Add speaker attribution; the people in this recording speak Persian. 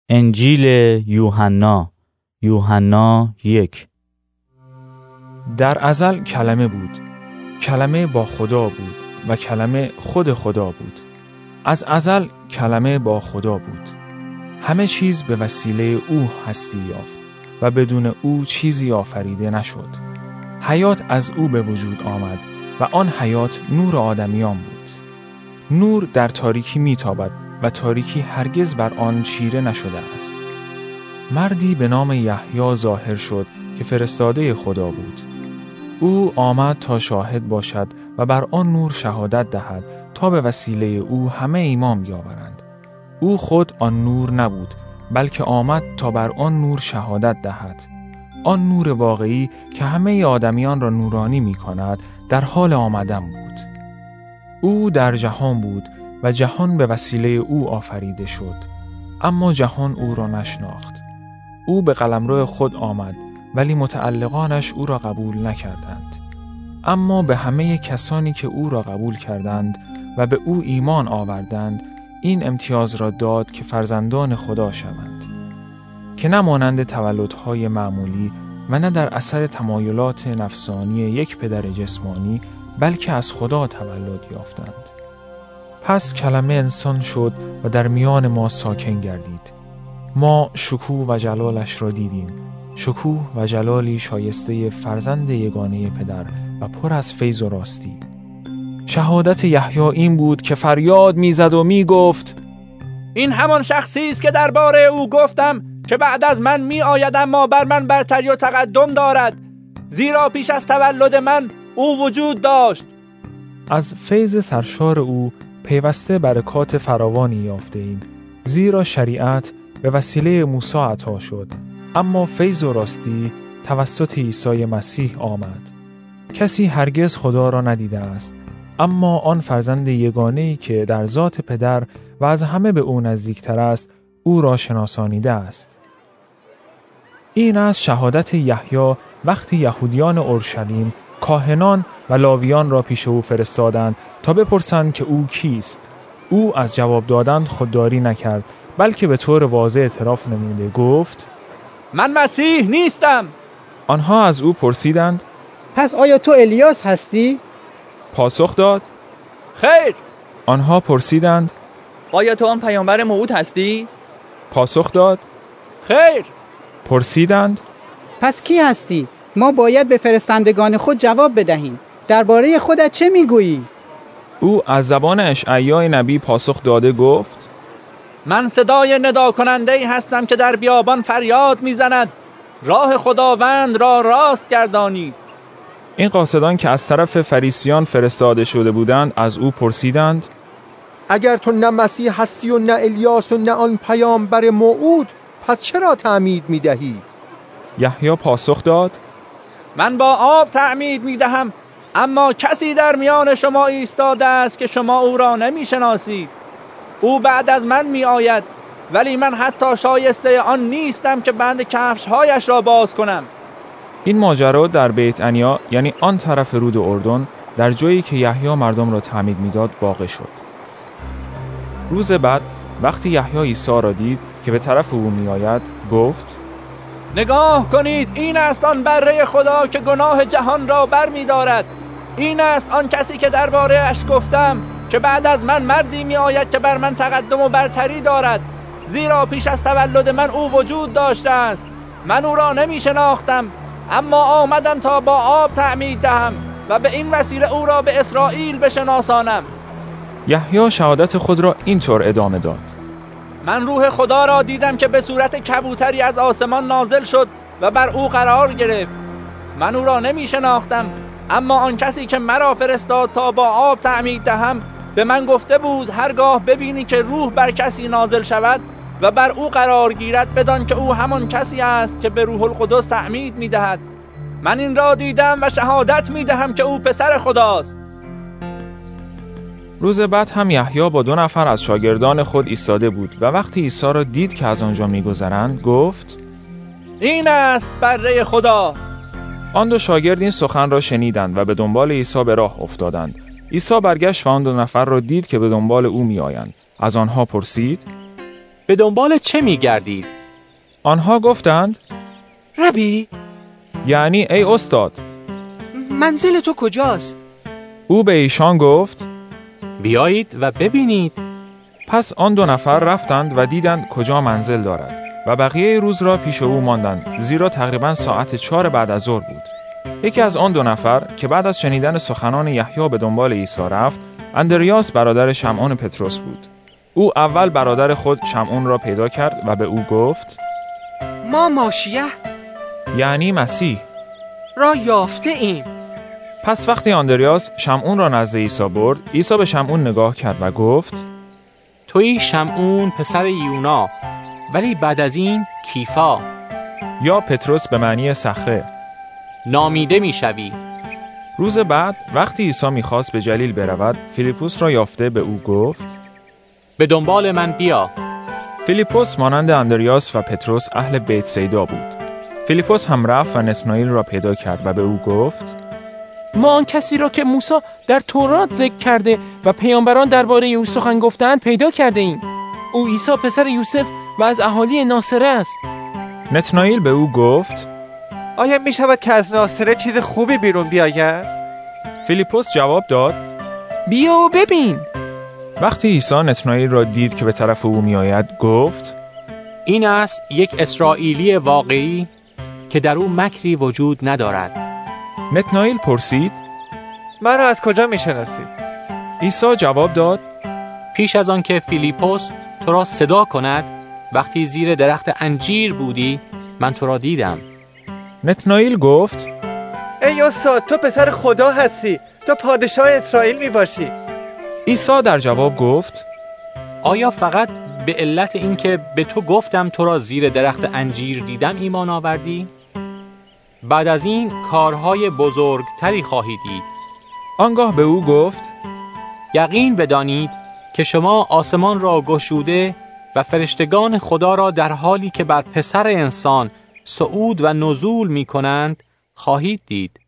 Speaker 1: انجیل یوحنا 1.
Speaker 2: در ازل کلمه بود، کلمه با خدا بود و کلمه خود خدا بود. از ازل کلمه با خدا بود. همه چیز به وسیله او هستی یافت و بدون او چیزی آفریده نشد. حیات از او به وجود آمد و آن حیات نور آدمیان بود. نور در تاریکی میتابد و تاریکی هرگز بر آن چیره نشده است. مردی به نام یحیی ظاهر شد که فرستاده خدا بود. او آمد تا شاهد باشد و بر آن نور شهادت دهد تا به وسیله او همه ایمان بیاورند. او خود آن نور نبود، بلکه آمد تا بر آن نور شهادت دهد. آن نور واقعی که همه آدمیان را نورانی می کند در حال آمدن بود. او در جهان بود و جهان به وسیله او آفریده شد، اما جهان او را نشناخت. او به قلمرو خود آمد، ولی متعلقانش او را قبول نکردند. اما به همه کسانی که او را قبول کردند و به او ایمان آوردند، این امتیاز را داد که فرزندان خدا شوند، که نه مانند تولدهای معمولی و نه در اثر تمایلات نفسانی یک پدر جسمانی، بلکه از خدا تولد یافتند. پس کلمه انسان شد و در میان ما ساکن گردید. ما شکوه و جلالش را دیدیم، شکوه و جلالی شایسته فرزند یگانه پدر و پر از فیض و راستی. شهادت یحیی این بود که فریاد میزد و میگفت:
Speaker 3: این همان شخصی است که درباره او گفتم که بعد از من می آید، اما بر من برتری و تقدم دارد، زیرا پیش از تولد من او وجود داشت.
Speaker 2: از فیض سرشار او پیوسته برکات فراوانی یافته ایم، زیرا شریعت به وسیله موسی عطا شد، اما فیض و راستی توسط عیسی مسیح آمد. کسی هرگز خدا را ندیده است، اما آن فرزند یگانه‌ای که در ذات پدر و از همه به او نزدیکتر است، او را شناسانیده است. این از شهادت یحیی وقتی یهودیان اورشلیم کاهنان و لاویان را پیش او فرستادند تا بپرسند که او کیست. او از جواب دادن خودداری نکرد، بلکه به طور واضح اعتراف نموده گفت:
Speaker 3: من مسیح نیستم.
Speaker 2: آنها از او پرسیدند:
Speaker 4: پس آیا تو الیاس هستی؟
Speaker 2: پاسخ داد:
Speaker 3: خیر.
Speaker 2: آنها پرسیدند:
Speaker 5: آیا تو آن پیامبر موعود هستی؟
Speaker 2: پاسخ داد:
Speaker 3: خیر.
Speaker 2: پرسیدند:
Speaker 4: پس کی هستی؟ ما باید به فرستندگان خود جواب بدهیم. درباره خودت چه میگویی؟
Speaker 2: او از زبان اشعیا نبی پاسخ داده گفت:
Speaker 3: من صدای ندا کننده‌ای هستم که در بیابان فریاد میزند راه خداوند را راست گردانید.
Speaker 2: این قاصدان که از طرف فریسیان فرستاده شده بودند از او پرسیدند:
Speaker 6: اگر تو نه مسیح هستی و نه الیاس و نه آن پیامبر موعود، پس چرا تعمید میدهی؟
Speaker 2: یحیی پاسخ داد:
Speaker 3: من با آب تعمید میدهم، اما کسی در میان شما ایستاده است که شما او را نمیشناسید. او بعد از من می آید، ولی من حتی شایسته آن نیستم که بند کفش‌هایش را باز کنم.
Speaker 2: این ماجرا در بیت عنیا، یعنی آن طرف رود اردن، در جایی که یحیی مردم را تعمید میداد واقع شد. روز بعد وقتی یحیی عیسی را دید که به طرف او می آید، گفت:
Speaker 3: نگاه کنید، این است آن بره خدا که گناه جهان را بر می دارد. این است آن کسی که درباره اش گفتم که بعد از من مردی می آید که بر من تقدم و برتری دارد، زیرا پیش از تولد من او وجود داشته است. من او را نمی شناختم، اما آمدم تا با آب تعمید دهم و به این وسیله او را به اسرائیل بشناسانم.
Speaker 2: یحیی شهادت خود را اینطور ادامه داد:
Speaker 3: من روح خدا را دیدم که به صورت کبوتری از آسمان نازل شد و بر او قرار گرفت. من او را نمی شناختم، اما آن کسی که مرا فرستاد تا با آب تعمید دهم به من گفته بود هرگاه ببینی که روح بر کسی نازل شود و بر او قرار گیرد، بدان که او همان کسی است که به روح القدس تعمید میدهد. من این را دیدم و شهادت میدهم که او پسر خداست.
Speaker 2: روز بعد هم یحیی با 2 نفر از شاگردان خود ایستاده بود و وقتی عیسی را دید که از آنجا میگذرند گفت:
Speaker 3: این است بره خدا.
Speaker 2: آن 2 شاگرد این سخن را شنیدند و به دنبال عیسی به راه افتادند. عیسی برگشت و آن 2 نفر را دید که به دنبال او می آیند. از آنها پرسید:
Speaker 1: به دنبال چه می‌گردید؟
Speaker 2: آنها گفتند
Speaker 7: ربی،
Speaker 2: یعنی ای استاد.
Speaker 7: منزل تو کجاست؟
Speaker 2: او به ایشان گفت
Speaker 1: بیایید و ببینید.
Speaker 2: پس آن 2 نفر رفتند و دیدند کجا منزل دارد و بقیه روز را پیش او ماندند، زیرا تقریباً ساعت 4 بعد از ظهر بود. یکی از آن 2 نفر که بعد از شنیدن سخنان یحیی به دنبال عیسی رفت، اندریاس برادر شمعون پتروس بود. او اول برادر خود شمعون را پیدا کرد و به او گفت
Speaker 7: ما ماشیه
Speaker 2: یعنی مسیح
Speaker 7: را یافته ایم.
Speaker 2: پس وقتی اندریاس شمعون را نزد عیسی برد، عیسی به شمعون نگاه کرد و گفت
Speaker 1: تویی شمعون پسر یونا، ولی بعد از این کیفا،
Speaker 2: یا پتروس به معنی صخره،
Speaker 1: نامیده میشوی.
Speaker 2: روز بعد وقتی عیسی میخواست به جلیل برود، فیلیپوس را یافته به او گفت
Speaker 1: به دنبال من بیا.
Speaker 2: فیلیپوس مانند اندریاس و پتروس اهل بیت سیدا بود. فیلیپوس هم رفت و نتنائیل را پیدا کرد و به او گفت
Speaker 8: ما آن کسی را که موسی در تورات ذکر کرده و پیامبران درباره او سخن گفتند پیدا کرده ایم. او عیسی پسر یوسف و از اهالی ناصره است.
Speaker 2: نتنائیل به او گفت
Speaker 3: آیا می شود که از ناصره چیز خوبی بیرون بیاید؟
Speaker 2: فیلیپوس جواب داد
Speaker 8: بیا و ببین.
Speaker 2: وقتی عیسی نتنائیل را دید که به طرف او می آید، گفت
Speaker 1: این است یک اسرائیلی واقعی که در او مکری وجود ندارد.
Speaker 2: نتنائیل پرسید
Speaker 3: من را از کجا می شناسید؟
Speaker 2: عیسی جواب داد
Speaker 1: پیش از آن که فیلیپوس تو را صدا کند، وقتی زیر درخت انجیر بودی من تو را دیدم.
Speaker 2: نتنائیل گفت
Speaker 3: ای استاد، تو پسر خدا هستی، تو پادشاه اسرائیل می باشی.
Speaker 2: عیسی در جواب گفت
Speaker 1: آیا فقط به علت این که به تو گفتم تو را زیر درخت انجیر دیدم ایمان آوردی؟ بعد از این کارهای بزرگتری خواهی دید.
Speaker 2: آنگاه به او گفت
Speaker 1: یقین بدانید که شما آسمان را گشوده و فرشتگان خدا را در حالی که بر پسر انسان صعود و نزول می کنند خواهید دید.